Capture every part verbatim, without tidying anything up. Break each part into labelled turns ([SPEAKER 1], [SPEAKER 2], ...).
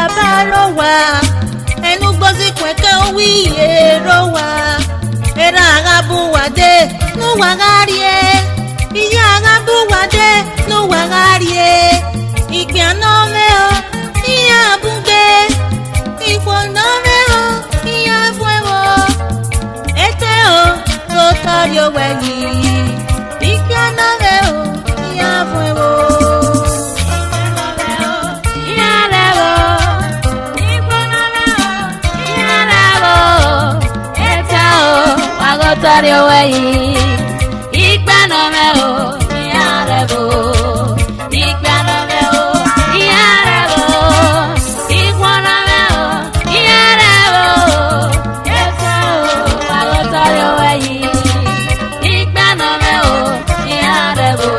[SPEAKER 1] baba rowa enu gozi kweke wiye rowa era agabu wade no wagarie iya agabu wade no wagarie ipiano meo iya bunge ifo no meo iya fuego eteo totario wegi ipiano meo iya fuego Tario way, Igbano meo, Yarebo, Igbano meo, Yarebo, Iguana meo, Yarebo, Eto, Ago Tario way, Igbano meo, Yarebo.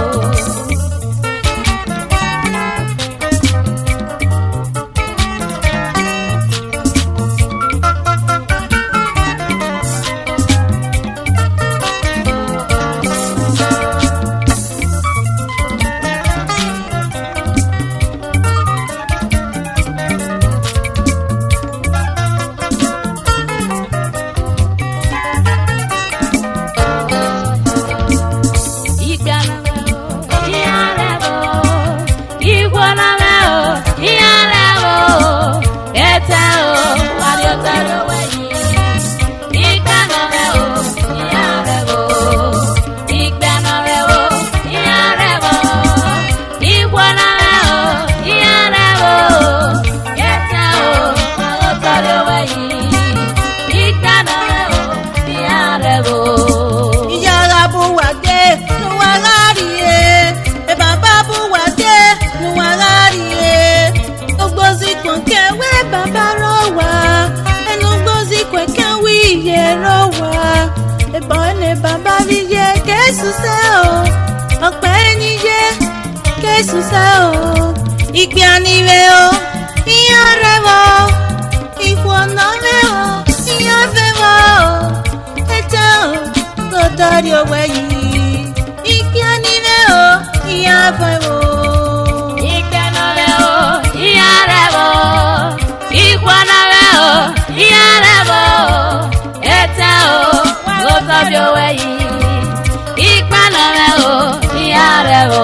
[SPEAKER 1] Baba viye kesu se o ọpẹ́ ni ye kesu se o ipe aniwe o iyan rewo ifona me o iyan fewo ete o to dari owe yi ipe aniwe o iyan fewo ipe aniwe o iyan rewo ifona me o iyan rewo ete o of your way, Ipanameo, Yareo.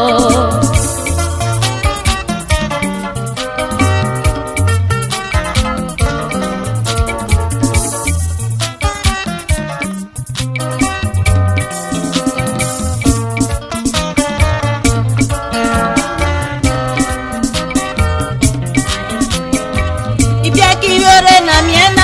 [SPEAKER 1] If you give your name,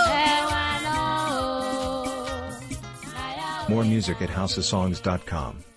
[SPEAKER 2] More music at house of songs dot com.